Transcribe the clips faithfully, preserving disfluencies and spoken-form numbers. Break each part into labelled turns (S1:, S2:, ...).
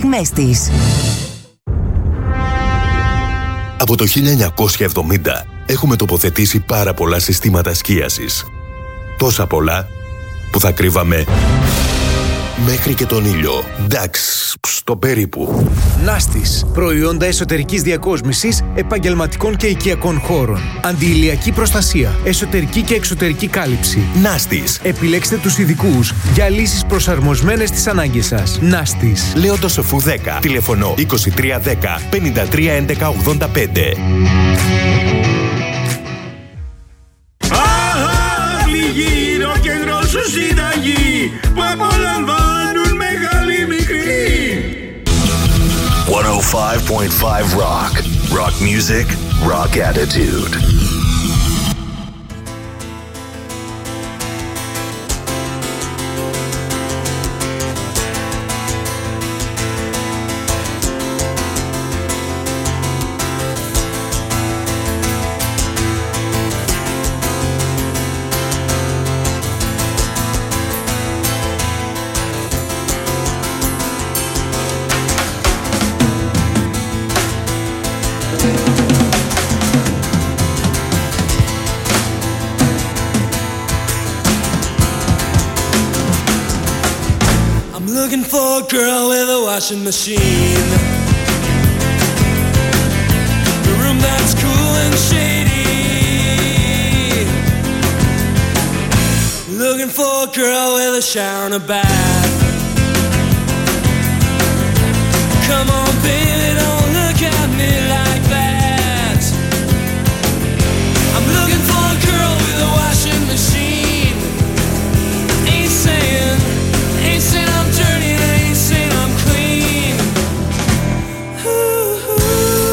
S1: στιγμές της.
S2: Από το χίλια εννιακόσια εβδομήντα έχουμε τοποθετήσει πάρα πολλά συστήματα σκίασης. Τόσα πολλά που θα κρύβαμε μέχρι και τον ήλιο. Εντάξει, στο περίπου.
S3: Νάστης. Προϊόντα εσωτερικής διακόσμησης, επαγγελματικών και οικιακών χώρων. Αντιηλιακή προστασία. Εσωτερική και εξωτερική κάλυψη.
S2: Νάστης.
S3: Επιλέξτε τους ειδικούς για λύσεις προσαρμοσμένες στις ανάγκες σας. Νάστης.
S2: Λέοντος Σοφού δέκα. Τηλεφωνώ είκοσι τρία δέκα πενήντα τρία έντεκα ογδόντα πέντε.
S4: Γύρω κέντρο σου συνταγή που απολαμβάνουν μεγάλη μικρή.
S5: εκατόν πέντε κόμμα πέντε Rock. Rock music, rock attitude.
S6: Looking for a girl with a washing machine, a room that's cool and shady. Looking for a girl with a shower and a bath. Come on baby, don't look at me like that. I'm looking for a girl with a washing machine. Ain't saying, ain't saying I'm dirty, and I ain't saying I'm clean. Ooh, ooh.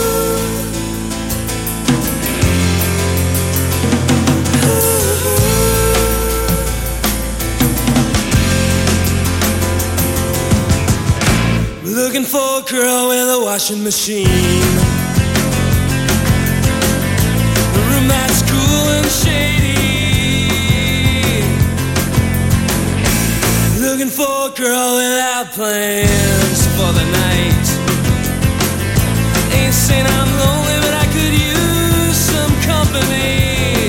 S6: Ooh. Looking for a girl with a washing machine, a room that's cool and shady. Looking for a girl without plans for the night. Ain't saying I'm lonely, but I could use some company.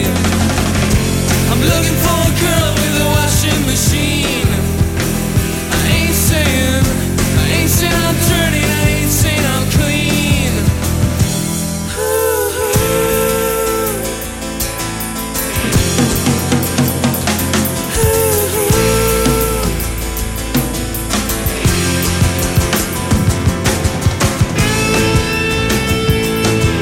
S6: I'm looking for a girl with a washing machine. I ain't saying, I ain't saying I'm dirty, I ain't saying I'm clean. Ooh. Ooh.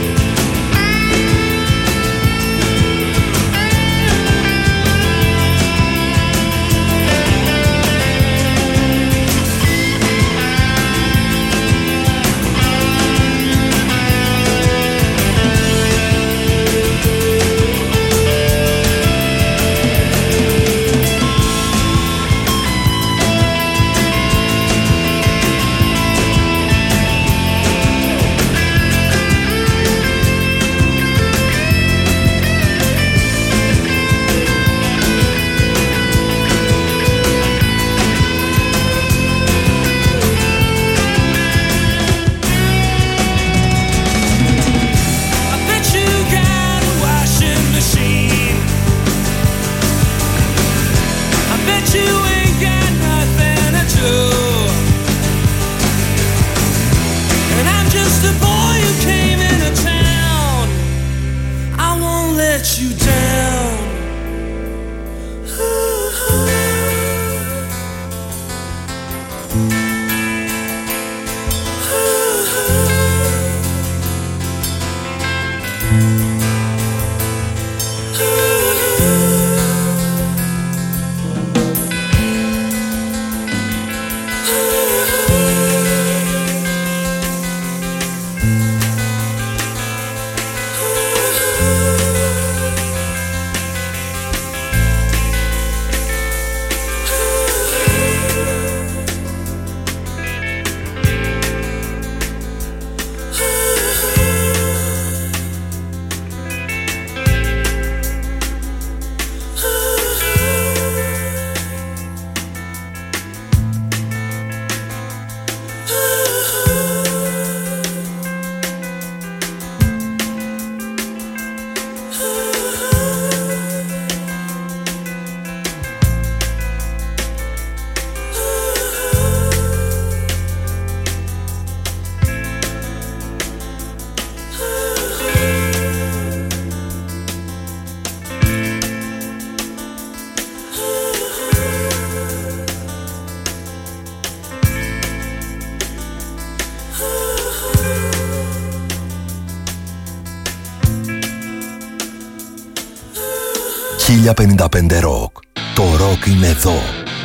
S5: χίλια πενήντα πέντε Rock. Το rock είναι εδώ.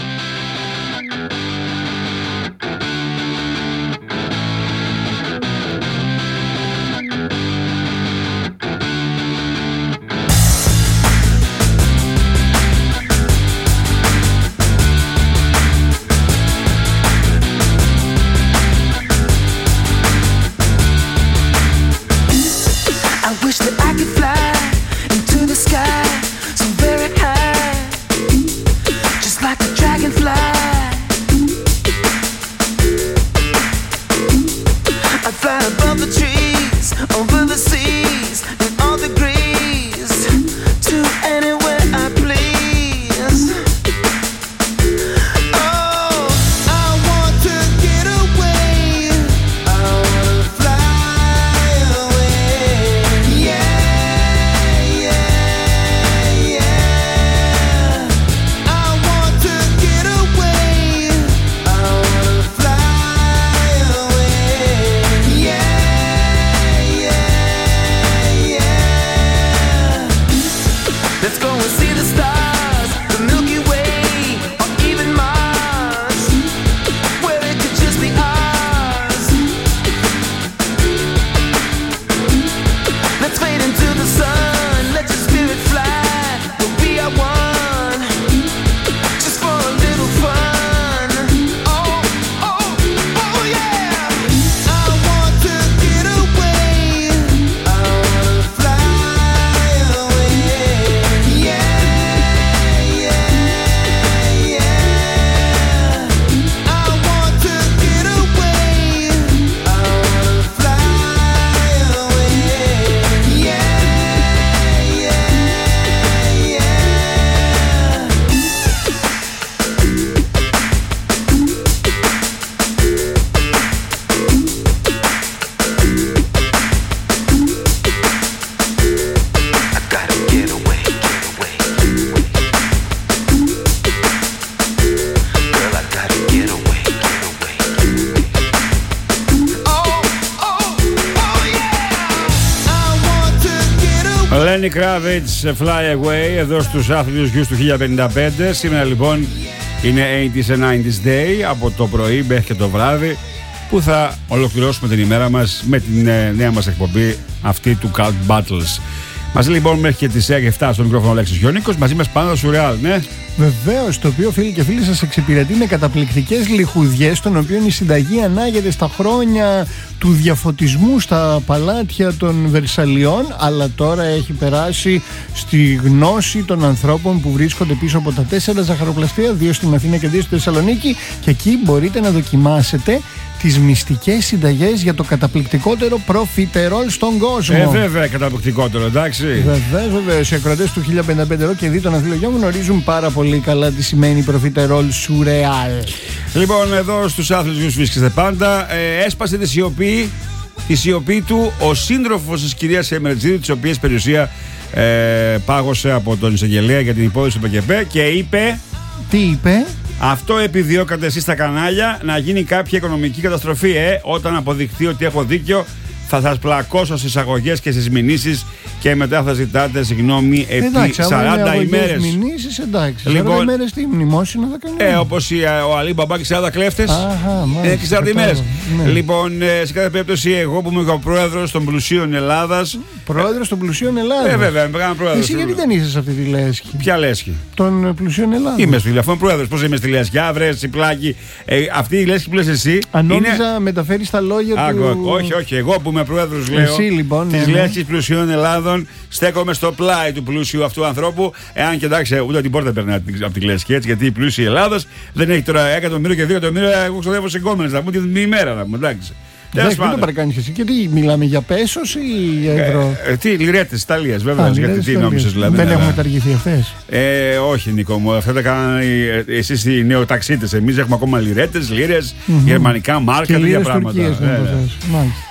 S1: Lenny Kravitz, Fly Away, εδώ στους άθλητους γιους του χίλια πενήντα πέντε. Σήμερα λοιπόν είναι ογδόντα and ενενήντα Day, από το πρωί μέχρι και το βράδυ, που θα ολοκληρώσουμε την ημέρα μας με την ε, νέα μας εκπομπή αυτή του Cult Battles. Μαζί λοιπόν μέχρι και τις εφτά στο μικρόφωνο Αλέξης Γιώνικος, μαζί μας πάνω στο Surreal, ναι.
S7: Βεβαίως, το οποίο φίλοι και φίλοι σας εξυπηρετεί με καταπληκτικές λιχουδιές, των οποίων η συνταγή ανάγεται στα χρόνια του διαφωτισμού στα παλάτια των Βερσαλιών, αλλά τώρα έχει περάσει στη γνώση των ανθρώπων που βρίσκονται πίσω από τα τέσσερα ζαχαροπλαστεία, δύο στην Αθήνα και δύο στη Θεσσαλονίκη, και εκεί μπορείτε να δοκιμάσετε τις μυστικές συνταγές για το καταπληκτικότερο προφιτερόλ στον κόσμο.
S1: Ε, βέβαια, καταπληκτικότερο, εντάξει.
S7: Βεβαίως, βεβαίως. Οι ακροατές του χίλια πενήντα πέντε Rock και δι των αθλητών γνωρίζουν πάρα πολύ καλά τι σημαίνει προφιτερόλ Surreal.
S1: Λοιπόν, εδώ στους άθλητους βρίσκεστε πάντα. Ε, έσπασε τη σιωπή, τη σιωπή του ο σύντροφος της κυρίας Εμερτζίδου, της οποίας περιουσία ε, πάγωσε από τον εισαγγελέα για την υπόθεση του ΠΚΠ, και είπε.
S7: Τι είπε?
S1: Αυτό επιδιώκατε εσείς στα κανάλια, να γίνει κάποια οικονομική καταστροφή. Ε, όταν αποδειχθεί ότι έχω δίκιο, θα σας πλακώσω στις αγωγές και στις μηνύσεις, και μετά θα ζητάτε συγγνώμη επί
S7: εντάξει,
S1: σαράντα ημέρες.
S7: Μηνύσεις, εντάξει.
S1: Λοιπόν,
S7: σαράντα ημέρες τι μνημόσυνο θα κάνει.
S1: Ε, όπως ο Αλή Μπαμπά και σαράντα κλέφτες.
S7: Αχα,
S1: ε, και σαράντα ημέρες.
S7: Ναι.
S1: Λοιπόν, ε, σε κάθε περίπτωση, εγώ που είμαι ο πρόεδρος των πλουσίων Ελλάδας.
S7: Πρόεδρος των πλουσίων Ελλάδας.
S1: Ε, βέβαια, είμαι μεγάλο πρόεδρος.
S7: Εσύ γιατί δεν είσαι σε αυτή τη λέσχη?
S1: Ποια λέσχη?
S7: Των πλουσίων Ελλάδας.
S1: Είμαι στη τηλεφώνη πρόεδρος. Πώς είμαι στη λέσχη? Αύριο, τσιπλάκι. Ε, αυτή η λέσχη που λες εσύ.
S7: Αν νόμιζα είναι... μεταφέρεις τα λόγια
S1: Άκου,
S7: του.
S1: Όχι, όχι. Εγώ που είμαι πρόεδρος λέω.
S7: Εσύ λοιπόν.
S1: Της
S7: ναι,
S1: λέσχης πλουσίων Ελλάδων, στέκομαι στο πλάι του πλούσιου αυτού ανθρώπου. Εάν και εντάξει, ούτε την πόρτα περνάει από την λέσχη, έτσι, γιατί η πλούσια Ελλάδος δεν έχει τώρα εκατομμύριο και δύο εκατομμύρια. Εγώ ξοδεύω σε γκόμενες να πούμε την ημέρα να πούμε, εντάξει.
S7: Δεν το παρακάνεις εσύ. Και τι, μιλάμε για πέσος ή για ευρώ?
S1: Ε, ε, τι, λιρέτες Ιταλίας, βέβαια. Α, γιατί τι νόμισες, δηλαδή.
S7: Δεν έχουν μεταργηθεί αυτές.
S1: Ε, όχι, Νίκο μου. Αυτά τα κάνανε εσείς οι νεοταξίτες. Εμείς έχουμε ακόμα λιρέτες, λίρες, mm-hmm. γερμανικά, μάρκα, τέτοια πράγματα.
S7: Τουρκίες, ναι,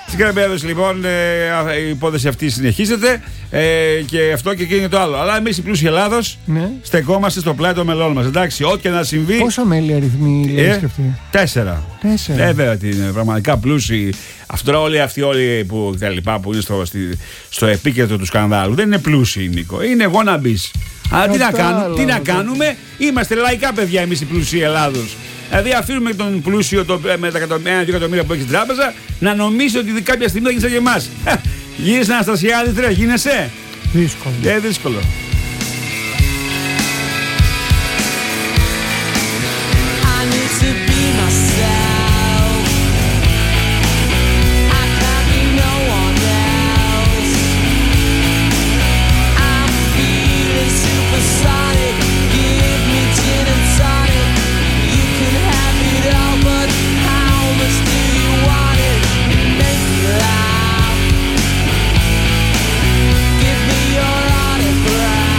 S1: Στην Καραμπέδωση λοιπόν ε, η υπόθεση αυτή συνεχίζεται ε, και αυτό και εκείνο το άλλο. Αλλά εμείς η πλούσιοι Ελλάδος ναι. στεκόμαστε στο πλάι των μελών μας. Εντάξει, ό,τι και να συμβεί.
S7: Πόσα μέλη αριθμοί λέει και αυτή?
S1: Τέσσερα.
S7: Τέσσερα.
S1: Ε, βέβαια ότι είναι πραγματικά πλούσιοι. Αυτό όλοι αυτοί όλοι που, που είναι στο, στη, στο επίκεντρο του σκανδάλου δεν είναι πλούσιοι, Νίκο. Είναι εγώ να μπει. Αλλά τι να, κάνουμε, τι να κάνουμε, είμαστε λαϊκά παιδιά εμείς οι πλούσιοι Ελλάδος. Δηλαδή αφήνουμε τον πλούσιο το, με τα ένα δύο εκατομμύρια που έχει στην τράπεζα να νομίζει ότι κάποια στιγμή θα γίνει σαν και εμάς. Γίνεσαι Αναστασιάδη, τρε, γίνεσαι.
S7: Δύσκολο.
S1: Ε, δύσκολο.
S6: Give me your autograph.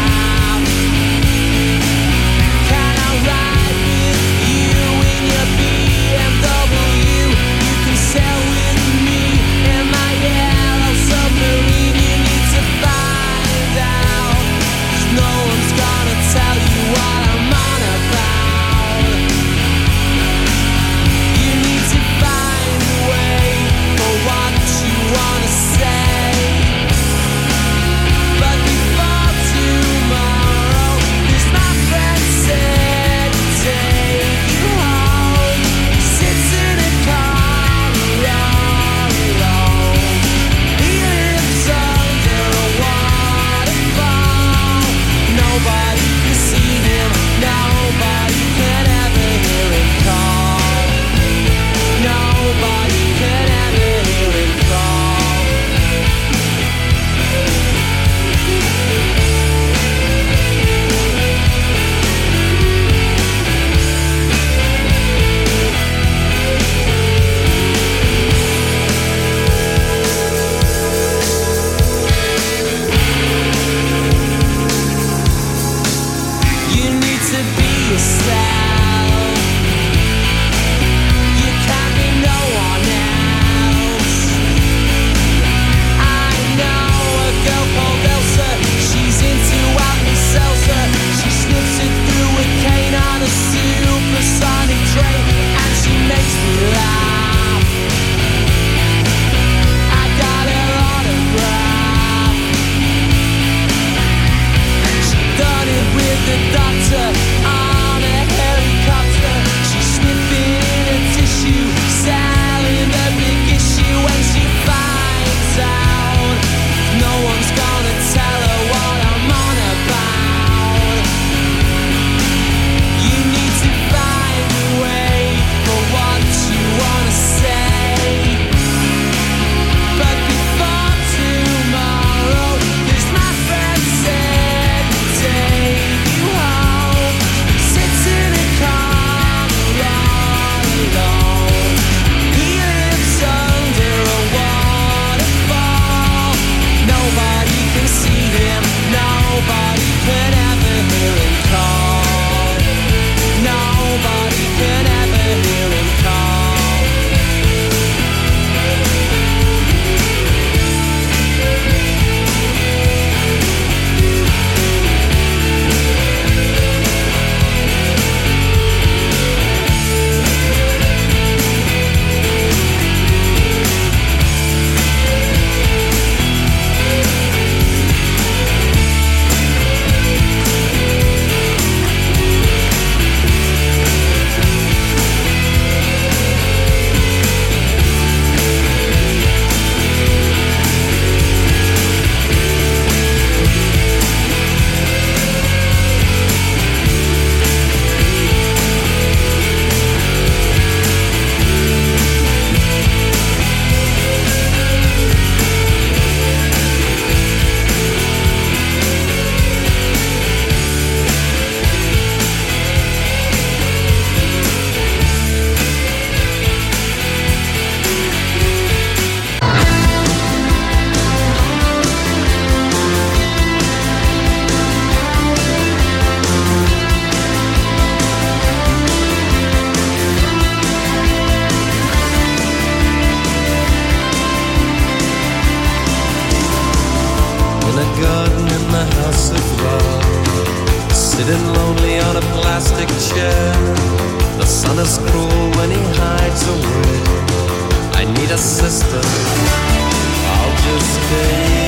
S6: cruel when he hides away. I need a sister, I'll just stay.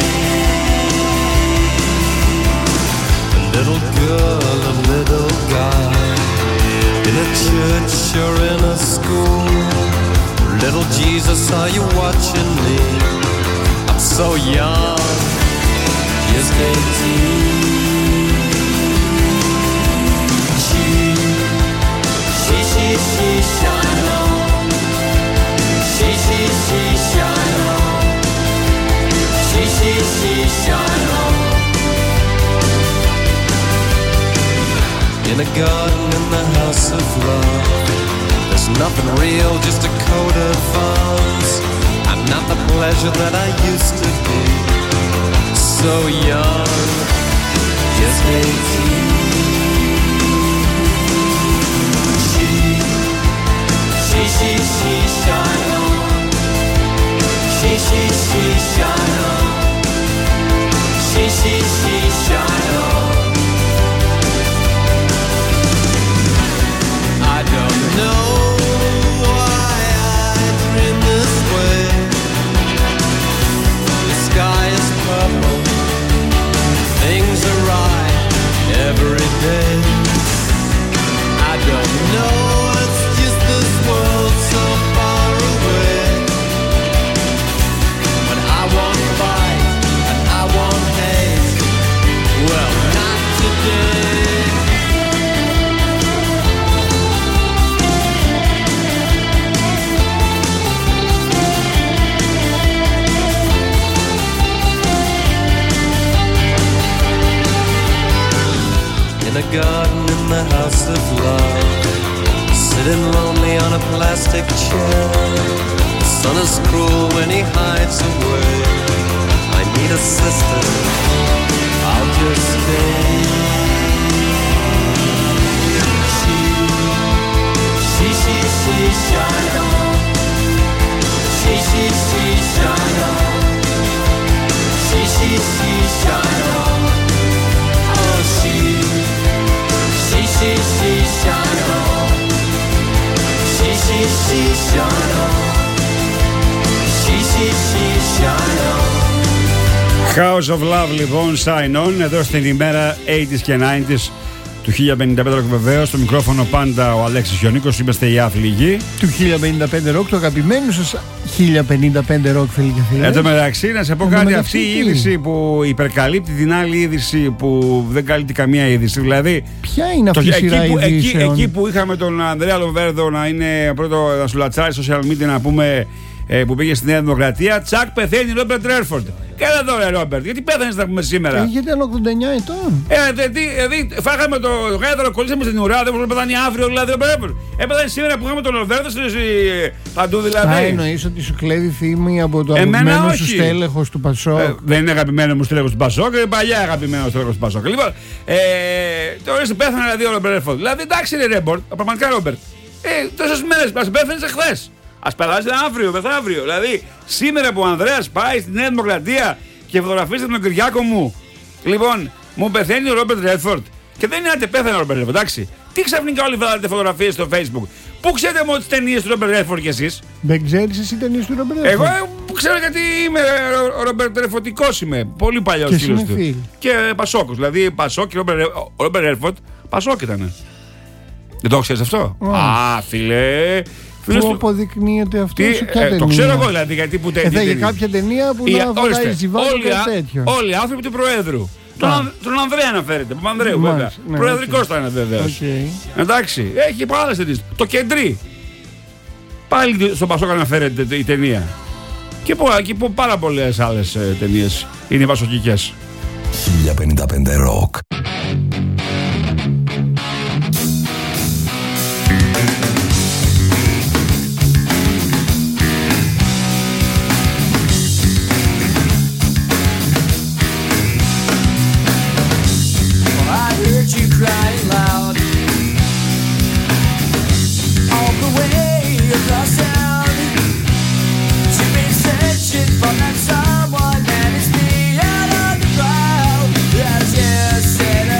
S6: A little girl, a little guy, in a church or in a school. Little Jesus, are you watching me? I'm so young, just eighteen. She, she, she, she, shine on. She, she, she, shine on. She, she, she, shine on. In a garden in the house of love, there's nothing real, just a coat of arms. I'm not the pleasure that I used to be. So young, just eighteen. She, she, she, she, shine on. She, she, she, shine on. She, she, she, shine on. I don't know why I dream this way. The sky is purple, things are right every day. I don't know, it's just this world so far away. But I won't fight and I won't hate. Well, not today. In a garden in the house of love, sitting lonely on a plastic chair. The sun is cruel when he hides away. I need a sister, I'll just stay. She, she, she, she, shine on. She, she, she, shine on. She, she, she, shine on. Oh, she, she, she, she, shine on. She, she, she, shine on. She, she, she, shine on.
S1: House of Love λοιπόν, Shine On, εδώ στην ημέρα ογδόντα και ενενήντα του χίλια πενήντα πέντε Rock βεβαίως. Στο μικρόφωνο πάντα ο Αλέξης Γιονίκος, είμαστε οι άθλοι
S7: του χίλια πενήντα πέντε Rock, το αγαπημένο σας χίλια πενήντα πέντε Rock, φίλοι και φίλοι.
S1: Εν τω μεταξύ, να σε πω κάτι, αυτή η είδηση που υπερκαλύπτει την άλλη είδηση που δεν καλύπτει καμία είδηση. Δηλαδή,
S7: ποια είναι αυτή η σειρά
S1: εκεί, που, εκεί, εκεί που είχαμε τον Ανδρέα Λοβέρδο να είναι πρώτο να σου λατσάρει social media, να πούμε, ε, που πήγε στη Νέα Δημοκρατία, τσακ, πεθαίνει ο Ρόμπερτ Ρέρφορντ. Καλά τώρα, Ρόμπερτ, γιατί πέθανες να πούμε σήμερα.
S7: Ε, γιατί είναι ογδόντα εννιά ετών.
S1: Ε, δηλαδή, φάγαμε το γάιδαρο, κολλήσαμε στην ουρά, δεν μπορούμε να πεθάνει αύριο, δηλαδή δεν πρέπει. Έπεθανε σήμερα που είχαμε τον Λοβέρδο παντού, δηλαδή.
S7: Θα εννοείς ότι σου κλέβει φήμη από το αγαπημένο σου στέλεχος του Πασόκ.
S1: Ε, δεν είναι αγαπημένο μου στέλεχος του Πασόκ, είναι παλιά αγαπημένο στέλεχος του Πασόκ. Λοιπόν, ε, τώρα πέθανε δηλαδή ο Ρόμπερτ Ρέρφορντ. Δηλαδή, εντάξει, είναι Ρέμπορτ, πραγματικά Ρόμπερτ. Ε, τόσες μέρες μας πέθανε εχθές. Ας περάσει αύριο, μεθαύριο. Δηλαδή, σήμερα που ο Ανδρέας πάει στη Νέα Δημοκρατία και φωτογραφίστε τον Κυριάκο μου. Λοιπόν, μου πεθαίνει ο Ρόμπερτ Ρέντφορντ. Και δεν είναι ότι πέθανε ο Ρόμπερτ Ρέντφορντ, εντάξει. Τι ξαφνικά όλοι βάλατε φωτογραφίες στο Facebook. Πού ξέρετε μόνο τις ταινίες του Ρόμπερτ Ρέντφορντ κι εσείς.
S7: Δεν ξέρεις εσύ ταινίες του Ρόμπερτ Ρέντφορντ.
S1: Εγώ που ξέρω γιατί είμαι ο Ρόμπερτ Ρέντφορντικός είμαι. Πολύ παλιός φίλος του.
S7: Φίλ.
S1: Και Πασόκος. Δηλαδή Πασόκ και ο Ρόμπερτ Ρέντφορντ Πασόκ ήταν. Δεν το ξέρεις αυτό. Oh. Α, φίλε.
S7: Πού αποδεικνύεται αυτό
S1: τι,
S7: σε ποια
S1: ε,
S7: ταινία.
S1: Το ξέρω εγώ δηλαδή γιατί που
S7: τέτοια. Ε, για κάποια ταινία που η, να φοράει ζιβάρο και τέτοιο.
S1: Όλοι οι άνθρωποι του Προέδρου. Τον, Α. τον Ανδρέα αναφέρεται. Τον Ανδρέου βέβαια. Ναι, προεδρικός ήταν βεβαίως. Okay. Εντάξει. Έχει άλλες ταινίες. Το Κεντρί. Πάλι στο Πασόκ αναφέρεται η ταινία. Και που, και που πάρα πολλές άλλες ε, ταινίες είναι πασοκικές.
S2: χίλια πενήντα πέντε Rock.
S6: Crying loud all the way across town. You've been searching for that someone, and it's me out of the crowd. As you said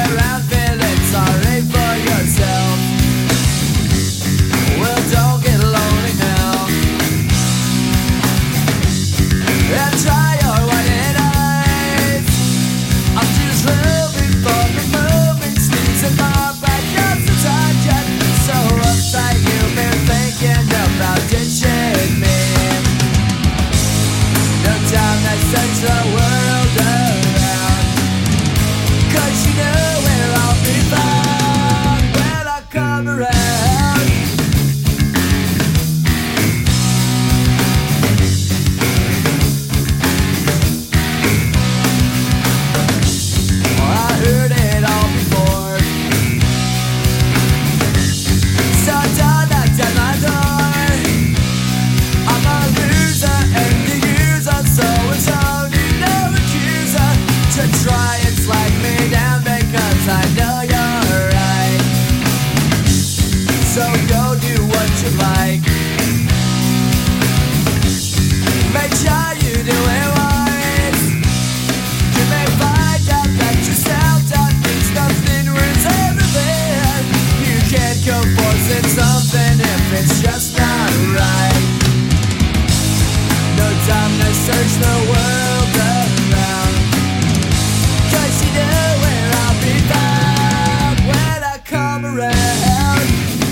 S6: search the world around, 'cause you know where I'll be found when I come around.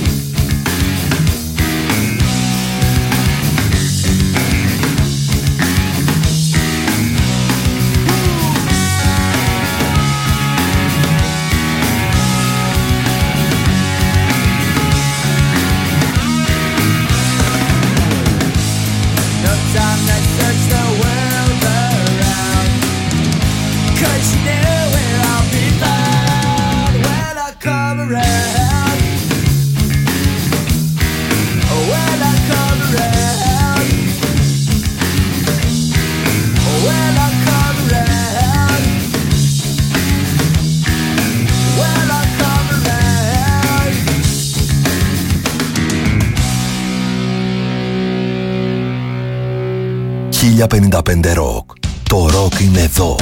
S6: No time to search the world around, 'cause you know where I'll be found when I come around. Oh, when I come around. Oh, when I come around. When I come around.
S5: χίλια πενήντα πέντε Rock. Το rock είναι εδώ.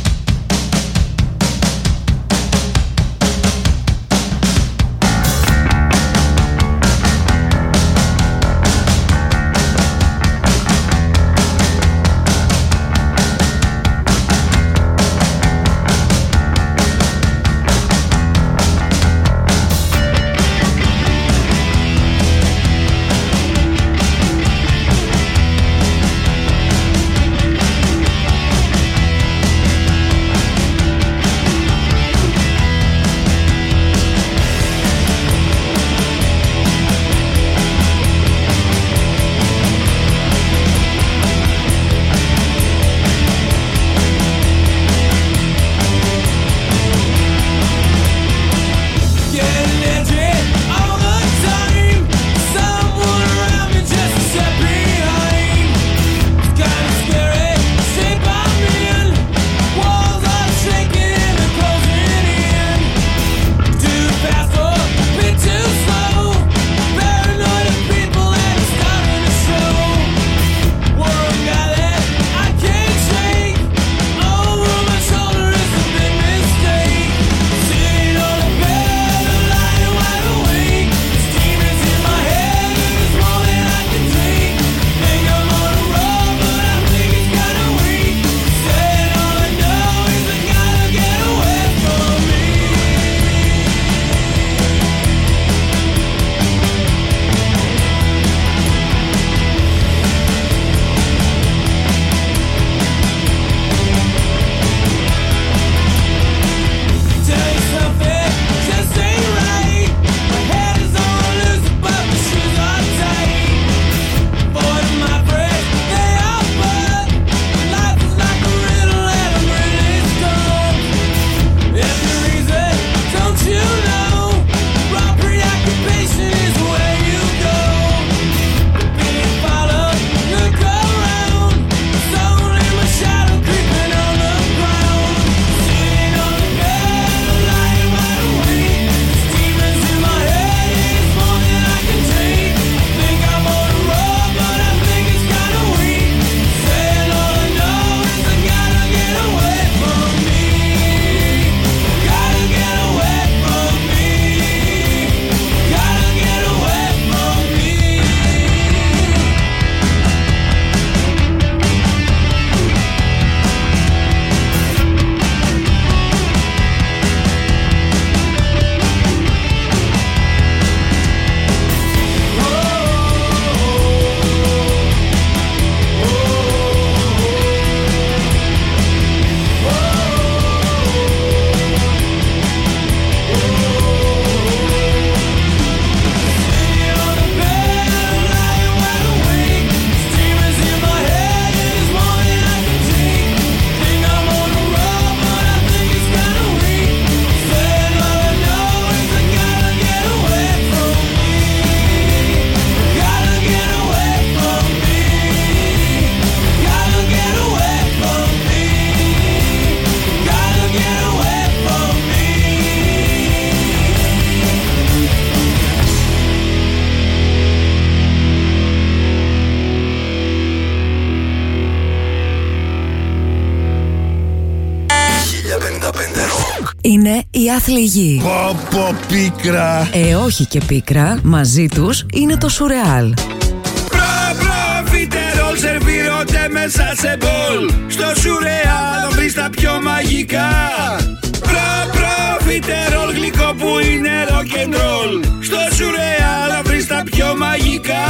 S8: Είναι η άθλη γη.
S9: Πω πω πίκρα.
S8: Ε, όχι και πίκρα. Μαζί τους είναι το σουρεάλ.
S4: Προ, profiterol, servirote με μέσα σε μπολ. Στο σουρεάλ θα βρεις τα πιο μαγικά. Προ προφιτερόλ, γλυκό που είναι rock and roll. Στο σουρεάλ θα βρεις τα πιο μαγικά.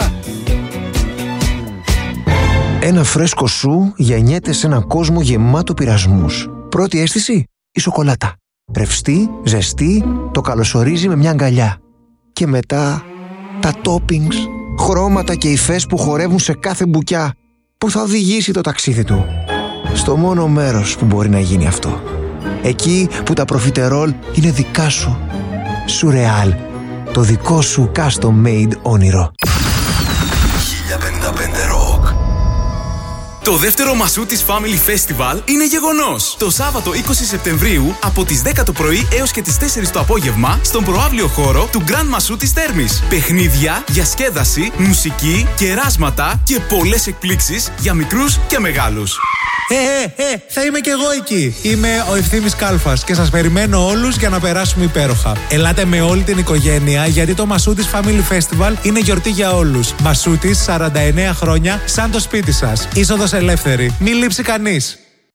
S10: Ένα φρέσκο σου γεννιέται σε έναν κόσμο γεμάτο πειρασμούς. Πρώτη αίσθηση, η σοκολάτα. Ρευστή, ζεστή, το καλωσορίζει με μια αγκαλιά. Και μετά, τα toppings, χρώματα και υφές που χορεύουν σε κάθε μπουκιά, που θα οδηγήσει το ταξίδι του στο μόνο μέρος που μπορεί να γίνει αυτό. Εκεί που τα προφιτερόλ είναι δικά σου. Σουρεάλ, το δικό σου custom made όνειρο.
S5: χίλια πενήντα πέντε Rock.
S11: Το δεύτερο Μασούτης Family Festival είναι γεγονός. Το Σάββατο είκοσι Σεπτεμβρίου από τις δέκα το πρωί έως και τις τέσσερις το απόγευμα στον προαύλιο χώρο του Grand Μασούτης Θέρμης. Παιχνίδια, διασκέδαση, μουσική, κεράσματα και πολλές εκπλήξεις για μικρούς και μεγάλους.
S12: Ε, ε, ε, θα είμαι κι εγώ εκεί. Είμαι ο Ευθύμης Κάλφας και σας περιμένω όλους για να περάσουμε υπέροχα. Ελάτε με όλη την οικογένεια γιατί το Μασούτης Family Festival είναι γιορτή για όλους. Μασούτης, σαράντα εννέα χρόνια, σαν το σπίτι σας. Είσοδος ελεύθερη. Μην λείψει κανείς.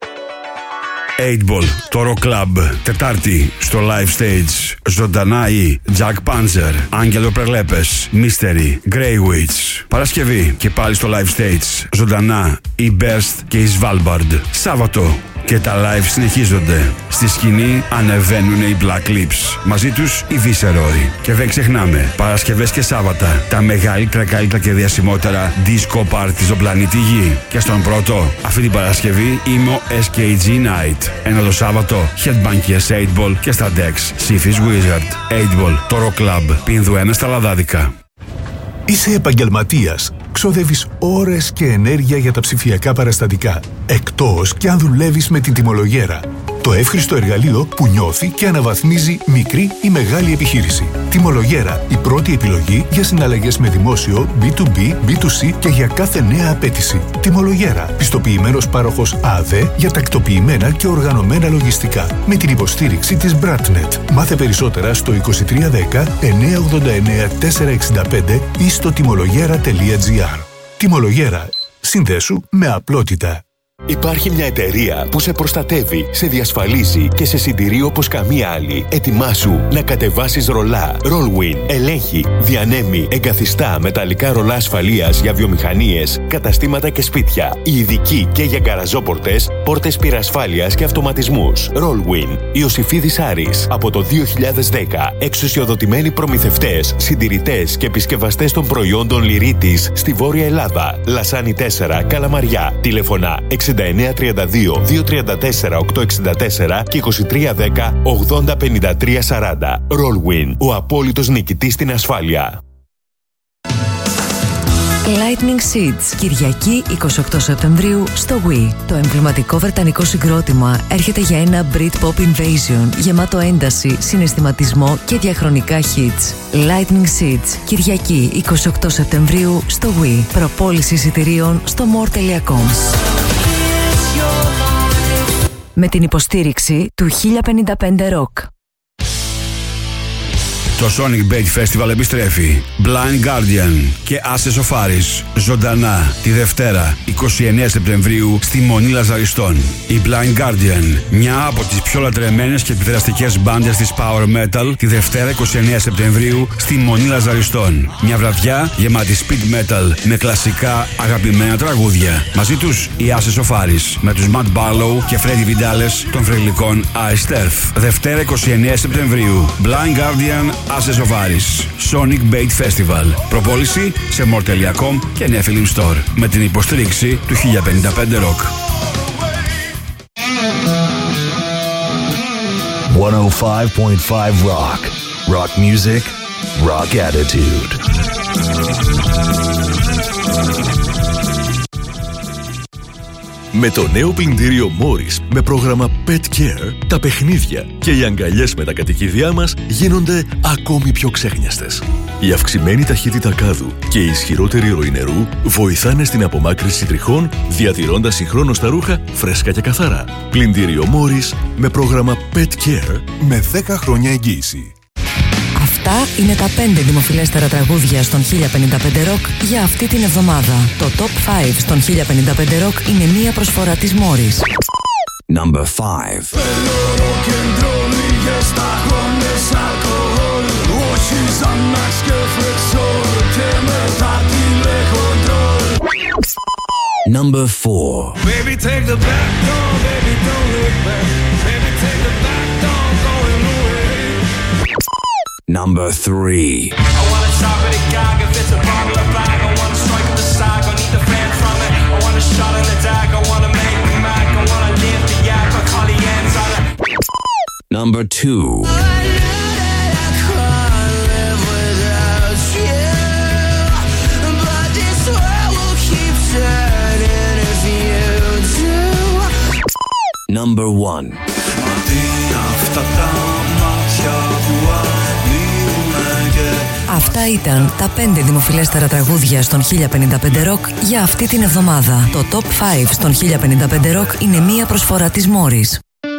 S1: οκτώ Ball, το Rock Club, Τετάρτη στο live stage. Ζωντανά η Jack Panzer, Άγγελο Πρελέπες, Mystery, Grey Witch. Παρασκευή και πάλι στο live stage. Ζωντανά η Burst και η Svalbard. Σάββατο και τα live συνεχίζονται. Στη σκηνή ανεβαίνουν οι Black Lips. Μαζί τους οι Viceroy. Και δεν ξεχνάμε, Παρασκευές και Σάββατα, τα μεγαλύτερα, καλύτερα και διασημότερα disco party στον πλανήτη Γη. Και στον πρώτο, αυτή την Παρασκευή, είμαι ο ες κέι τζι Night. Ενώ το Σάββατο, headbangers οκτώ Ball και στα Dex, Syphis Wizard. οκτώ Ball, το Rock Club, Πίνδου ένα στα Λαδάδικα.
S13: Είσαι επαγγελματίας. Ξοδεύεις ώρες και ενέργεια για τα ψηφιακά παραστατικά. Εκτός και αν δουλεύεις με την τιμολογέρα. Το εύχριστο εργαλείο που νιώθει και αναβαθμίζει μικρή ή μεγάλη επιχείρηση. Τιμολογέρα, η πρώτη επιλογή για συναλλαγές με δημόσιο, μπι του μπι, μπι του σι και για κάθε νέα απέτηση. Τιμολογέρα, πιστοποιημένος πάροχος ΑΔΕ για τακτοποιημένα και οργανωμένα λογιστικά. Με την υποστήριξη της Bratnet. Μάθε περισσότερα στο είκοσι τρία δέκα εννιακόσια ογδόντα εννέα τετρακόσια εξήντα πέντε ή στο τιμολογέρα τελεία τζι άρ. Τιμολογέρα. Συνδέσου με απλότητα.
S2: Υπάρχει μια εταιρεία που σε προστατεύει, σε διασφαλίζει και σε συντηρεί όπως καμία άλλη. Ετοιμάσου να κατεβάσεις ρολά. Rollwin ελέγχει, διανέμει, εγκαθιστά μεταλλικά ρολά ασφαλείας για βιομηχανίες, καταστήματα και σπίτια. Ειδικοί και για γκαραζόπορτες, πόρτες πυρασφάλειας και αυτοματισμούς. Rollwin, Ιωσηφίδης Άρης. Από το δύο χιλιάδες δέκα, εξουσιοδοτημένοι προμηθευτές, συντηρητές και επισκευαστές των προϊόντων Λυρίτης στη Βόρεια Ελλάδα. Λασάνι τέσσερα, Καλαμαριά. Τηλεφωνά εξήντα εννέα τριάντα δύο διακόσια τριάντα τέσσερα οκτακόσια εξήντα τέσσερα και είκοσι τρία δέκα ογδόντα πενήντα τρία σαράντα. Rollwin, ο απόλυτος νικητής στην ασφάλεια.
S8: Lightning Seeds, Κυριακή εικοστή όγδοη Σεπτεμβρίου στο Wii. Το εμβληματικό βρετανικό συγκρότημα έρχεται για ένα Britpop Invasion γεμάτο ένταση, συναισθηματισμό και διαχρονικά hits. Lightning Seeds, Κυριακή εικοστή όγδοη Σεπτεμβρίου στο Wii. Προπόληση εισιτηρίων στο more τελεία com. Με την υποστήριξη του χίλια πενήντα πέντε Rock.
S1: Το Sonic Bait Festival επιστρέφει. Blind Guardian και Ashes of Aris ζωντανά τη Δευτέρα εικοστή ενάτη Σεπτεμβρίου στη Μονή Λαζαριστών. Η Blind Guardian, μια από τις πιο λατρεμένες και επιδραστικές μπάντες της Power Metal, τη Δευτέρα εικοστή ενάτη Σεπτεμβρίου στη Μονή Λαζαριστών. Μια βραδιά γεμάτη speed metal με κλασικά αγαπημένα τραγούδια. Μαζί τους οι Ashes of Aris με τους Matt Barlow και Freddy Vidales των φρεγλικών Iced Earth. Δευτέρα εικοστή ενάτη Σεπτεμβρίου. Blind Guardian, Ashes of Aris, Sonic Bait Festival. Προπόληση σε more τελεία com και Nephilim Store. Με την υποστήριξη του χίλια πενήντα πέντε Rock.
S5: εκατόν πέντε κόμμα πέντε Rock. Rock music, rock attitude.
S2: Με το νέο πλυντήριο Morris με πρόγραμμα Pet Care, τα παιχνίδια και οι αγκαλιές με τα κατοικίδια μας γίνονται ακόμη πιο ξέχνιαστες. Η αυξημένη ταχύτητα κάδου και η ισχυρότερη ροή νερού βοηθάνε στην απομάκρυνση τριχών, διατηρώντας συγχρόνως τα ρούχα φρέσκα και καθαρά. Πλυντήριο Morris με πρόγραμμα Pet Care με δέκα χρόνια εγγύηση.
S8: Αυτά είναι τα πέντε δημοφιλέστερα τραγούδια στον χίλια πενήντα πέντε Rock για αυτή την εβδομάδα. Το Top πέντε στον χίλια πενήντα πέντε Rock είναι μία προσφορά της Morris.
S5: Number five.
S6: Θέλω rock'n'roll, λίγες σταγόνες, αλκοόλ, όχι Xanax και φλεξόρ και μετά τηλεχοντρόλ.
S5: Number four.
S6: Baby take the back door, baby don't look back. Baby take the back door, going away.
S5: Number three.
S6: I wanna chop at a gag if it's a bottle of bag. I wanna strike at the sag, I need the fan from it. I want a shot in the dag, I wanna make me mad. I wanna live the yak, I call the ends on it.
S5: Number two. Number one.
S8: Αυτά ήταν τα πέντε δημοφιλέστερα τραγούδια στον χίλια πενήντα πέντε Rock για αυτή την εβδομάδα. Το Top πέντε στον χίλια πενήντα πέντε Rock είναι μία προσφορά της Morris.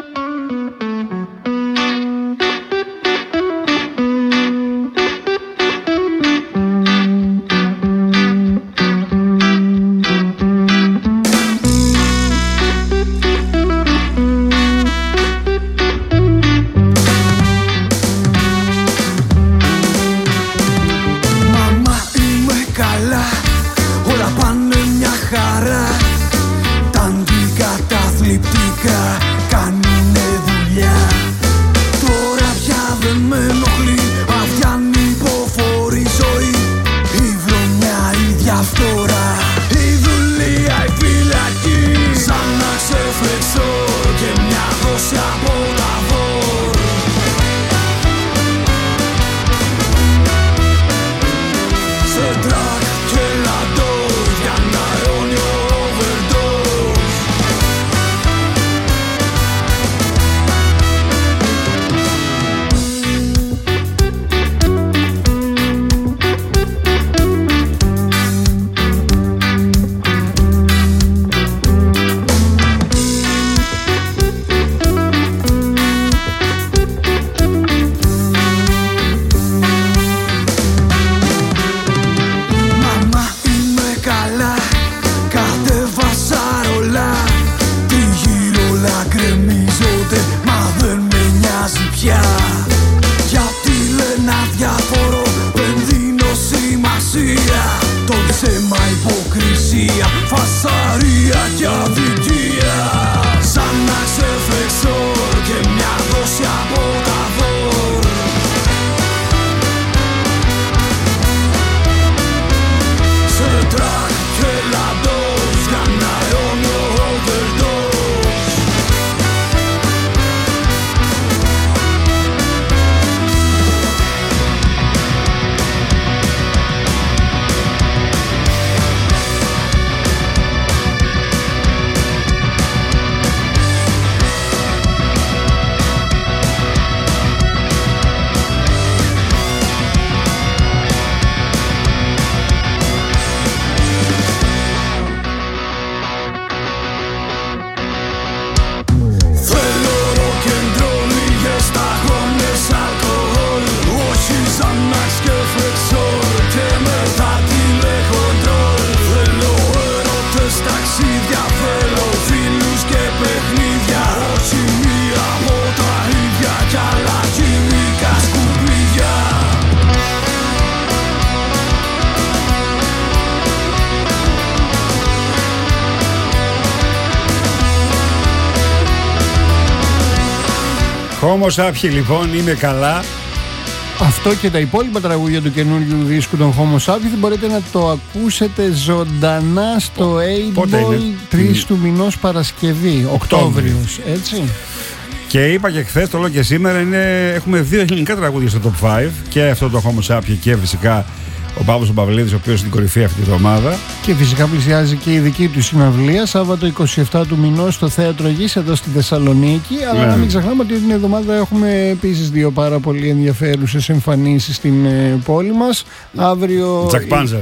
S1: Όμως άπιοι λοιπόν, είμαι καλά.
S7: Αυτό και τα υπόλοιπα τραγούδια του καινούριου δίσκου των Homo Sapiens μπορείτε να το ακούσετε ζωντανά στο Eight τρεις του μηνός Παρασκευή, Οκτώβριος, έτσι.
S1: Και είπα και χθες, το λέω και σήμερα, είναι, έχουμε δύο ελληνικά τραγούδια στο Top πέντε και αυτό το Homo Sapiens και φυσικά ο Παύλος ο Παυλίδης, ο οποίος είναι την κορυφή αυτή τη εβδομάδα.
S7: Και φυσικά πλησιάζει και η δική του συναυλία Σάββατο είκοσι επτά του μηνός στο Θέατρο Γης εδώ στη Θεσσαλονίκη. Αλλά ναι, να μην ξεχνάμε ότι την εβδομάδα έχουμε επίσης δύο πάρα πολύ ενδιαφέρουσες εμφανίσεις στην ε, πόλη μας. Αύριο.
S1: Jack Panzer.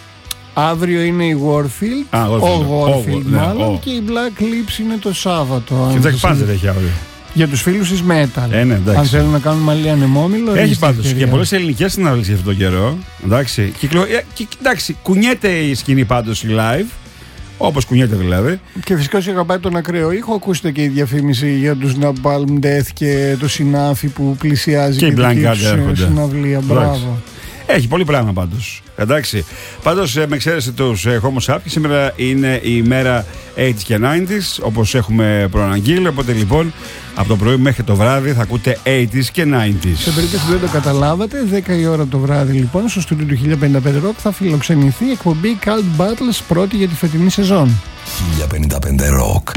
S7: Αύριο είναι η Warfield,
S1: Α,
S7: ο Warfield
S1: ναι,
S7: μάλλον,
S1: ο.
S7: και η Black Lips είναι το Σάββατο.
S1: Και η Jack Panzer έχει αύριο.
S7: Για τους φίλους της Metal.
S1: Ε, ναι,
S7: αν θέλουν να κάνουν μαλλί ανεμόμυλο.
S1: Έχει πάντως και πολλές ελληνικές συναυλίες αυτόν τον καιρό. Εντάξει. Κυκλο... Και, εντάξει, κουνιέται η σκηνή πάντως live. Όπως κουνιέται δηλαδή.
S7: Και φυσικά όσοι αγαπάει τον ακραίο ήχο, ακούστε και η διαφήμιση για τους Napalm Death και το συνάφι που πλησιάζει
S1: και,
S7: και
S1: η δική τους
S7: συναυλία. Μπράβο.
S1: Έχει πολύ πράγμα πάντως. Εντάξει. Πάντως με εξαίρεση τους Homo sapiens, σήμερα είναι η μέρα ογδόντα και ενενήντα, όπως έχουμε προαναγγείλει. Οπότε λοιπόν από το πρωί μέχρι το βράδυ θα ακούτε ογδόντα και ενενήντα.
S7: Σε περίπτωση που δεν το καταλάβατε, δέκα η ώρα το βράδυ λοιπόν στο στούντιο του χίλια πενήντα πέντε Rock θα φιλοξενηθεί η εκπομπή Cult Battles, πρώτη για τη φετινή σεζόν.
S5: χίλια πενήντα πέντε Rock.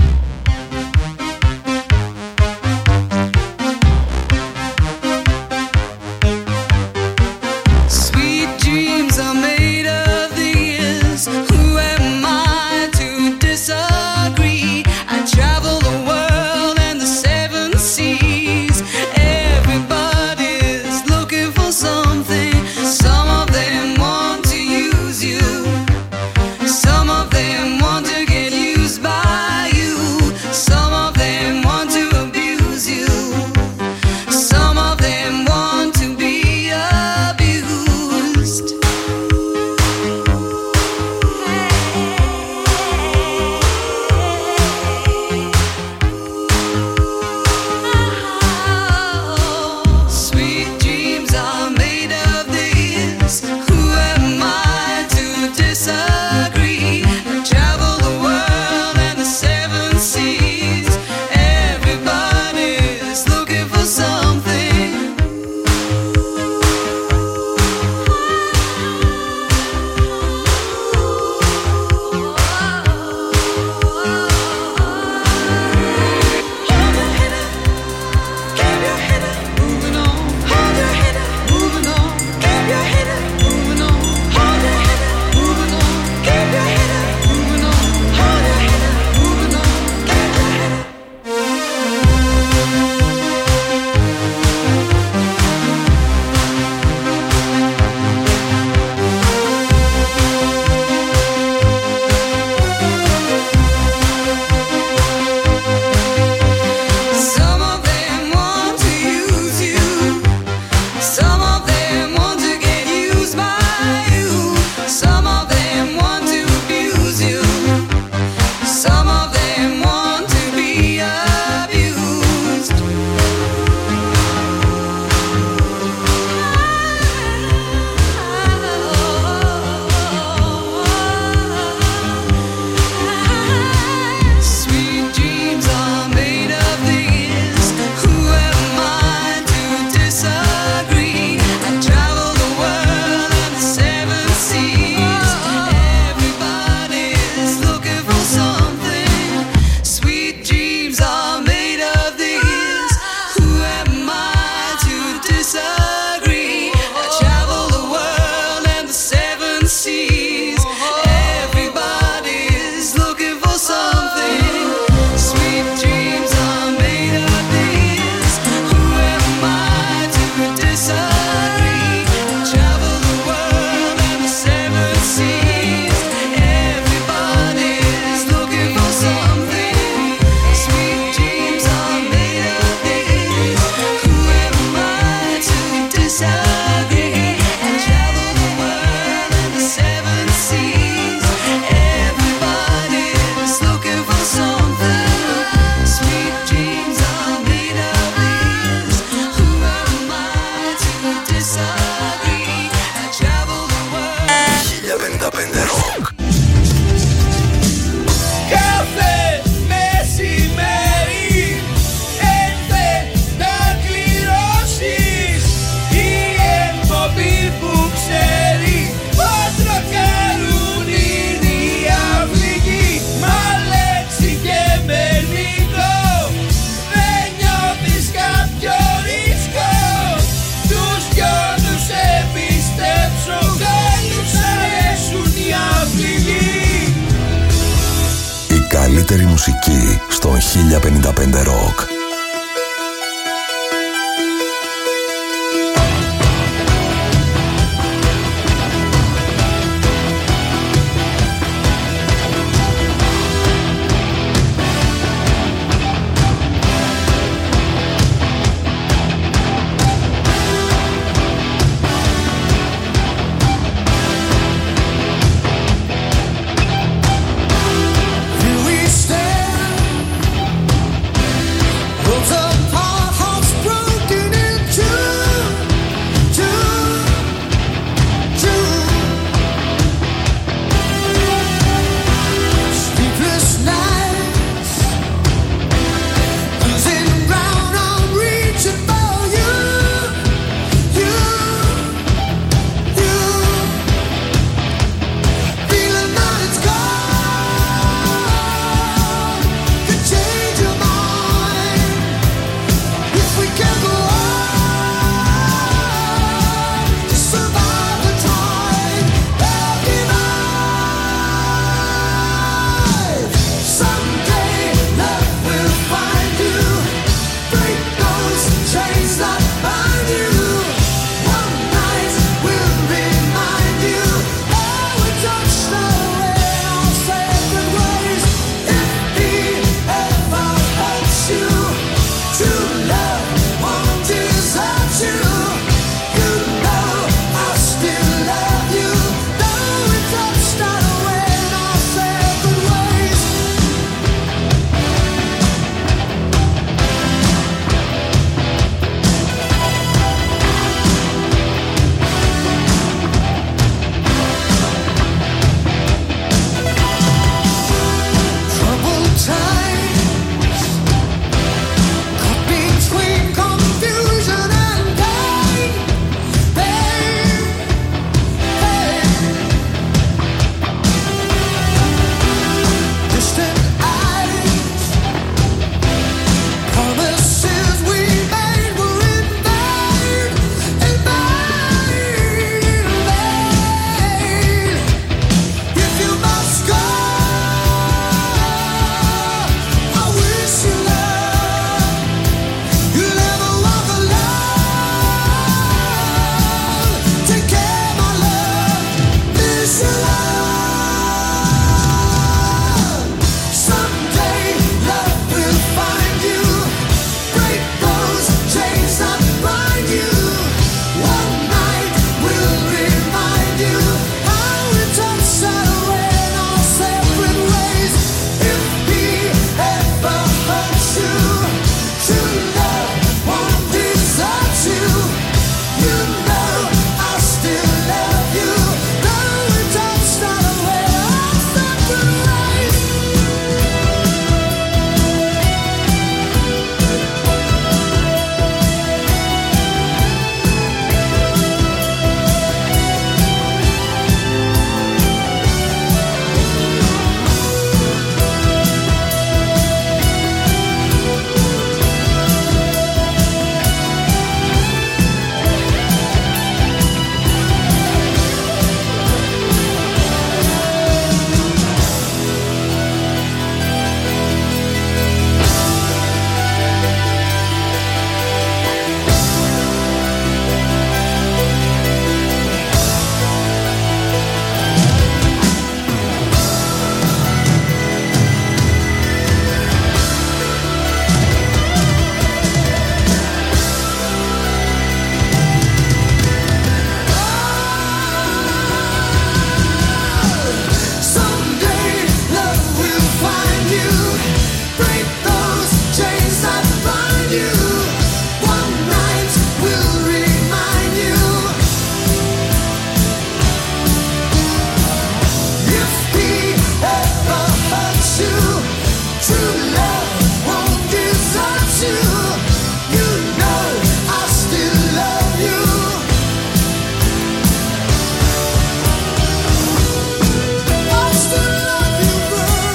S14: καλύτερη μουσική στον χίλια πενήντα πέντε Rock.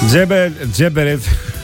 S1: Τζέμπερετ.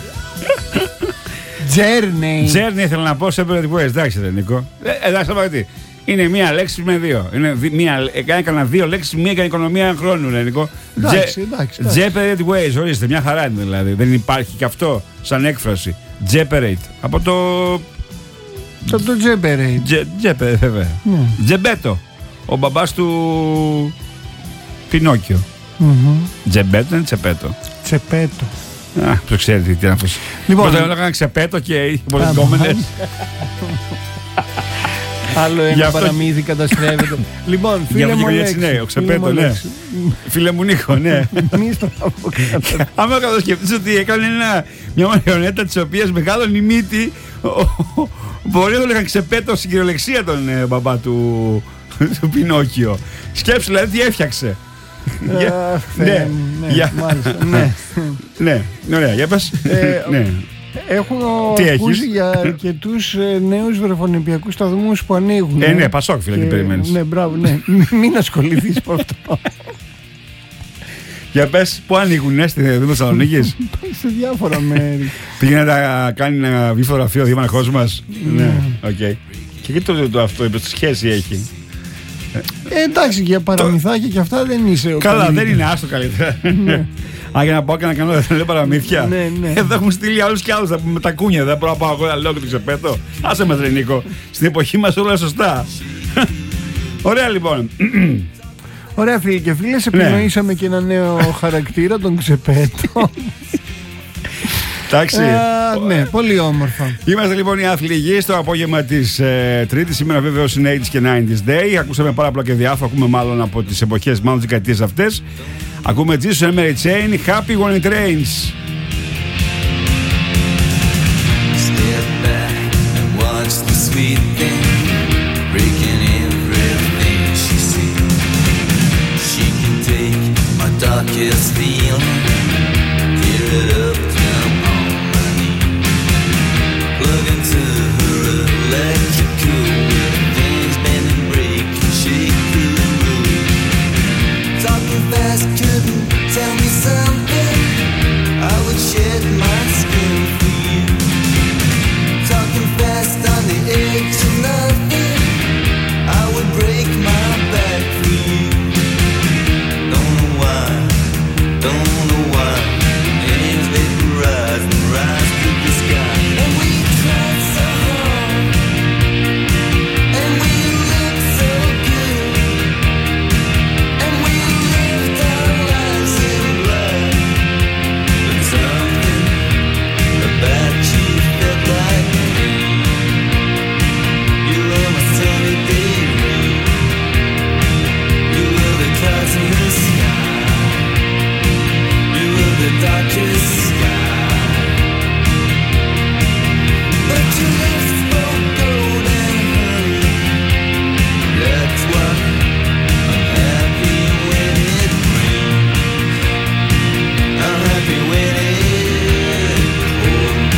S7: Τζέρνεϊ.
S1: Τζέρνεϊ ήθελα να πω, Separate Ways. Εντάξει, δεν Νίκο. Ε, εντάξει, απαραίτητη. Είναι μία λέξη με δύο. Είναι δι, μία, έκανα δύο λέξεις, μία για οικονομία χρόνου, ρε Νίκο.
S7: Εντάξει, εντάξει, εντάξει.
S1: Separate Ways, ορίστε, μια χαρά είναι δηλαδή. Δεν υπάρχει και αυτό σαν έκφραση. Separate. Από το.
S7: Το, το Separate.
S1: Separate, βέβαια. Mm. Τζεμπέτο. Ο μπαμπάς του Πινόκιο.
S7: Mm-hmm.
S1: Τζεμπέτο είναι τσεπέτο.
S7: Τσεπέτο.
S1: Α, το ξέρετε τι να πω. Λοιπόν, όταν έκανα ξεπέτο και οι πολιτικόμενες.
S7: Άλλο ένα παραμύθι καταστρέφεται. Λοιπόν, φίλε μου Λέξη.
S1: Ναι, ο ξεπέτο, ναι. Φίλε μου Νίκο, ναι. Άμα κατασκεφτείς ότι έκανε μια μαριονέτα της οποίας μεγάλωνε η μύτη, μπορεί να τον είχαν ξεπέτο στην κυριολεξία τον μπαμπά του Πινόκιο. Σκέψου δηλαδή τι έφτιαξε.
S7: Ναι, ναι,
S1: ναι, ωραία, για πες.
S7: Έχω ακούσει για αρκετούς νέους βρεφονιπιακούς σταθμούς που ανοίγουν.
S1: Ε, ναι, Πασόκ, φίλε, τι περιμένεις.
S7: Ναι, μπράβο, ναι. Μην ασχοληθείς με αυτό.
S1: Για πες, πού ανοίγουνε, στη Δήμο Θεσσαλονίκης?
S7: Σε διάφορα μέρη.
S1: Πήγαινε να κάνει ένα βγει φωτογραφία ο δήμαρχός μας. Ναι, οκ. Και τι το αυτό, είπε, τι σχέση έχει?
S7: Ε, εντάξει, για παραμυθάκια και αυτά δεν είσαι ο
S1: καλά, δεν είναι, άστο καλύτερα. Α, για να πάω και να κάνω δεν λέω παραμύθια.
S7: Ναι, ναι.
S1: Εδώ έχουμε στείλει άλλους και άλλους με τα κούνια. Δεν μπορώ να πάω εγώ να λέω και το ξεπέτω. Άσε μας ρε Νίκο. Στην εποχή μας όλα σωστά. Ωραία λοιπόν.
S7: Ωραία φίλοι και φίλες, επινοήσαμε και ένα νέο χαρακτήρα, τον ξεπέτω.
S1: Εντάξει.
S7: Uh, ναι, πολύ όμορφα.
S1: Είμαστε λοιπόν οι Αθληγοί στο απόγευμα της ε, Τρίτης. Σήμερα βέβαιως είναι ογδόντα και ενενήντα Day. Ακούσαμε πάρα πολλά και διάφορα. Ακούμε μάλλον από τις εποχές, μάλλον τις δεκαετίες αυτές. Ακούμε Jesus and Mary Chain, Happy When It Rains.
S6: Step back and watch the sweet thing breaking everything she sees. She can take my darkest feeling, tear it up. Plug into her electrical things bend and break and shake through the room. Talking fast couldn't tell me something. I would shed my skin for you. Talking fast on the edge of nothing. I would break my back for you. Don't know why, don't know why. Hands vaporize and rise to the sky. And we tried so hard, and we looked so good, and we lived our lives in blood. But something about you felt like me. You were my sunny day rain. You were the clouds in the sky. You were the darkest sky. But your lips spoke gold and honey. That's why I'm happy when it rains. I'm happy when it pours.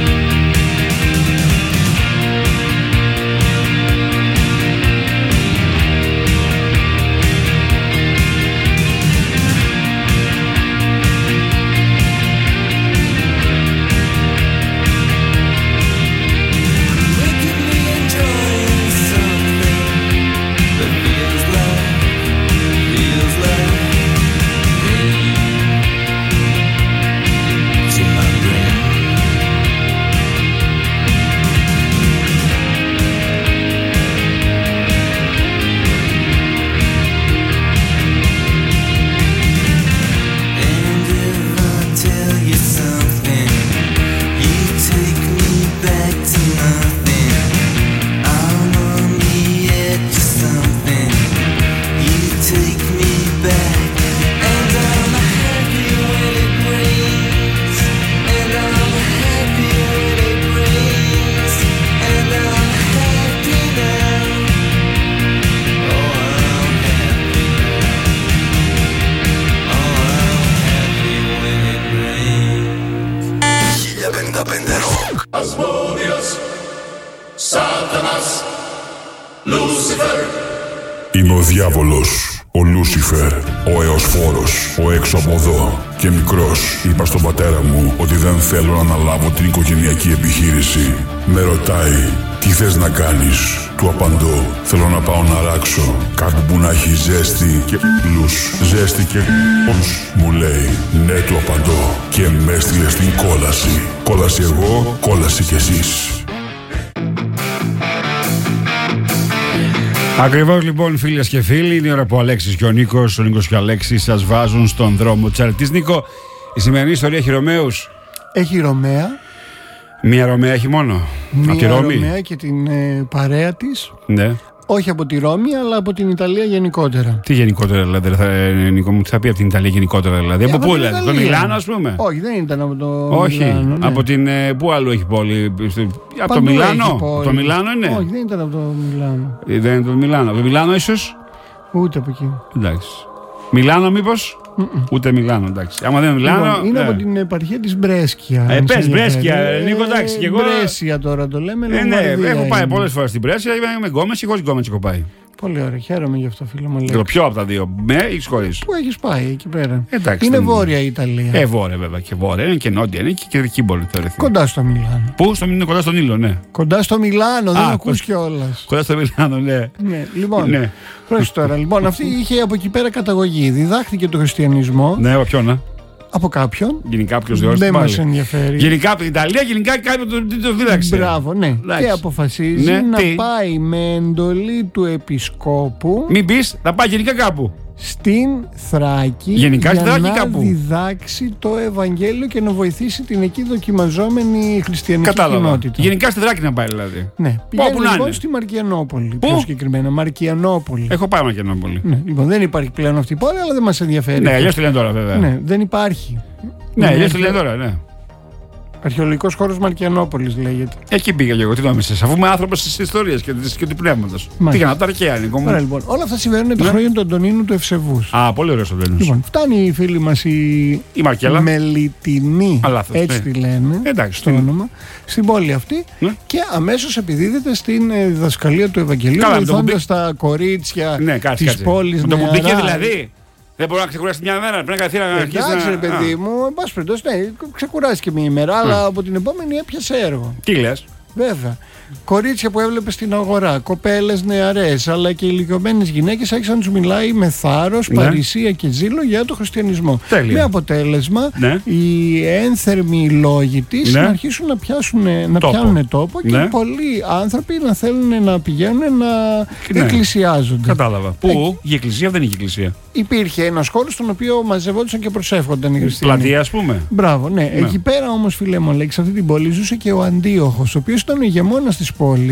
S6: Look at me enjoying something that feels like, feels like rain to my brain. And if I tell you something, you take me back to nothing. I'm on the edge of something. You take me back, and I'm happy when it rains. And I'm happy when it rains. And I'm happy now. Oh, I'm happy now. Oh, I'm happy when it rains.
S14: χίλια πενήντα πέντε Rock.
S15: Ασμόδιος, Σάτανας, Λούσιφερ.
S14: Είναι ο διάβολος.
S15: Ο Λούσιφερ, ο Εωσφόρος, ο έξω από εδώ. Και μικρός είπα στον πατέρα μου ότι δεν θέλω να αναλάβω την οικογενειακή επιχείρηση. Με ρωτάει, τι θες να κάνεις? Του απαντώ, θέλω να πάω να ράξω κάπου που να έχει ζέστη και πλούς. Ζέστη και πλούς, μου λέει. Ναι, του απαντώ. Και με έστειλε στην κόλαση. Κόλαση εγώ, κόλαση κι εσείς.
S1: Ακριβώς λοιπόν, φίλες και φίλοι, είναι η ώρα που ο Αλέξης και ο Νίκος, ο Νίκος και ο Αλέξης σας βάζουν στον δρόμο της αρετής. Νίκο, η σημερινή ιστορία έχει Ρωμαίους?
S7: Έχει Ρωμαία.
S1: Μία Ρωμαία έχει μόνο?
S7: Μία
S1: από τη Ρώμη?
S7: Ρωμαία και την ε, παρέα της.
S1: Ναι.
S7: Όχι από τη Ρώμη, αλλά από την Ιταλία γενικότερα.
S1: Τι γενικότερα δηλαδή, θα, Νίκο μου, τι θα πει από την Ιταλία γενικότερα δηλαδή? Ε, από, από πού δηλαδή, το Μιλάνο ας πούμε?
S7: Όχι, δεν ήταν από το
S1: Όχι,
S7: Μιλάνο. Ναι.
S1: Από την, ε, πού άλλο έχει πόλη? Από το
S7: Παντού
S1: Μιλάνο?
S7: πόλη.
S1: Το Μιλάνο είναι?
S7: Όχι, δεν ήταν από το Μιλάνο.
S1: Ε, δεν είναι το Μιλάνο. Από το Μιλάνο ίσως?
S7: Ούτε από εκεί.
S1: Εντάξει. Μιλάνο μήπως? Mm-mm. Ούτε Μιλάνο, εντάξει. Άμα δεν είναι Μιλάνο.
S7: Λοιπόν, είναι
S1: ε.
S7: από την επαρχία της Μπρέσκια.
S1: Ε, πες Μπρέσκια, ε, Νίκο, εντάξει. Και εγώ...
S7: Μπρέσια τώρα το λέμε.
S1: Ε, ναι, έχω πάει πολλές φορές στην Μπρέσια. Είμαι γκόμες και χωρίς γκόμες έχω πάει.
S7: Πολύ ωραία, χαίρομαι γι' αυτό, φίλο μου.
S1: Και το πιο από τα δύο, με ή χωρίς?
S7: Πού έχεις πάει εκεί πέρα?
S1: Εντάξει,
S7: είναι
S1: δεν...
S7: βόρεια η Ιταλία.
S1: Ε, βόρεια βέβαια. Και βόρεια είναι και νότια είναι και εκεί μπορεί να θεωρηθεί.
S7: Κοντά στο Μιλάνο.
S1: Πού? Στο, είναι κοντά στον Ήλιο, ναι.
S7: Κοντά στο Μιλάνο, δεν ακούς
S1: κο...
S7: κιόλας.
S1: Κοντά στο Μιλάνο, ναι.
S7: Ναι, λοιπόν.
S1: Ναι.
S7: Πρόσεχε τώρα. Λοιπόν, αυτή είχε από εκεί πέρα καταγωγή. Διδάχθηκε το χριστιανισμό.
S1: Ναι, από ποιον, ναι.
S7: Από κάποιον.
S1: Γενικά ποιος διότι
S7: δεν μας ενδιαφέρει.
S1: Γενικά από την Ιταλία, γενικά κάποιον το, το δίδαξε.
S7: Μπράβο, ναι.
S1: Λάξε.
S7: Και αποφασίζει
S1: ναι,
S7: να
S1: τι?
S7: πάει με εντολή του επισκόπου.
S1: Μην πεις, θα πάει γενικά κάπου.
S7: Στην Θράκη.
S1: Γενικά
S7: για
S1: στη Θράκη
S7: να
S1: κάπου.
S7: διδάξει το Ευαγγέλιο και να βοηθήσει την εκεί δοκιμαζόμενη χριστιανική
S1: Κατάλαβα.
S7: κοινότητα.
S1: Γενικά στη Θράκη να πάει δηλαδή.
S7: Ναι. Πήγαινε
S1: Όπου να
S7: λοιπόν
S1: είναι.
S7: στη Μαρκιανόπολη.
S1: Πού?
S7: Πιο συγκεκριμένα. Μαρκιανόπολη.
S1: Έχω πάει Μαρκιανόπολη.
S7: Ναι. Λοιπόν, δεν υπάρχει πλέον αυτή η πόλη, αλλά δεν μας ενδιαφέρει.
S1: Ναι, αλλιώς τη λένε τώρα βέβαια.
S7: Ναι, δεν υπάρχει.
S1: Ναι, αλλιώς τη
S7: αρχαιο...
S1: λένε τώρα, ναι.
S7: Αρχαιολογικός χώρος Μαρκιανόπολης λέγεται.
S1: Εκεί πήγα και εγώ, τι νόμισες, αφού είμαι άνθρωπος της ιστορίας και, και του πνεύματος. Πήγα από τα αρχαία, Νίκο μου.
S7: Ωραία, λοιπόν, όλα αυτά συμβαίνουν τα
S1: ναι.
S7: χρόνια του Αντωνίνου του Ευσεβούς.
S1: Α, πολύ ωραίος ο Αντωνίνος.
S7: Λοιπόν, φτάνει η φίλη μας η,
S1: η Μαρκέλα.
S7: Μελιτινή,
S1: Αλάθος,
S7: έτσι
S1: ναι.
S7: τη λένε,
S1: εντάξει,
S7: στο
S1: ναι.
S7: όνομα, στην πόλη αυτή ναι. και αμέσως επιδίδεται στην διδασκαλία του Ευαγγελίου, βοηθώντας τα κορίτσια
S1: ναι, κάτσε,
S7: της
S1: κάτσε.
S7: πόλης.
S1: Με το μπουμπίκι δηλαδή. Δεν μπορεί να ξεκουράσει μια μέρα, πρέπει να καθίσει να αρχίσει.
S7: Εντάξει, ρε παιδί μου, εν πάση περιπτώσει, ναι, ξεκουράσει και μια ημέρα, αλλά από την επόμενη έπιασε έργο.
S1: Τι λες?
S7: Βέβαια. Κορίτσια που έβλεπε στην αγορά, κοπέλες νεαρές, αλλά και ηλικιωμένες γυναίκες άρχισαν να τους μιλάει με θάρρος, ναι. παρησία και ζήλο για το χριστιανισμό.
S1: Τέλεια.
S7: Με αποτέλεσμα
S1: ναι.
S7: οι ένθερμοι λόγοι της ναι. να αρχίσουν να, πιάσουν, να τόπο. πιάνουν τόπο και ναι. πολλοί άνθρωποι να θέλουν να πηγαίνουν να ναι. εκκλησιάζονται.
S1: Κατάλαβα. Πού? Η εκκλησία δεν είχε εκκλησία.
S7: Υπήρχε ένας χώρος στον οποίο μαζευόντουσαν και προσεύχονταν οι χριστιανοί.
S1: Πλατεία, ας πούμε.
S7: Μπράβο, ναι. ναι. Εκεί πέρα όμως, φίλε μου, σε αυτή την πόλη ζούσε και ο Αντίοχος, ο οποίος ήταν ο ηγεμόνας της πόλης.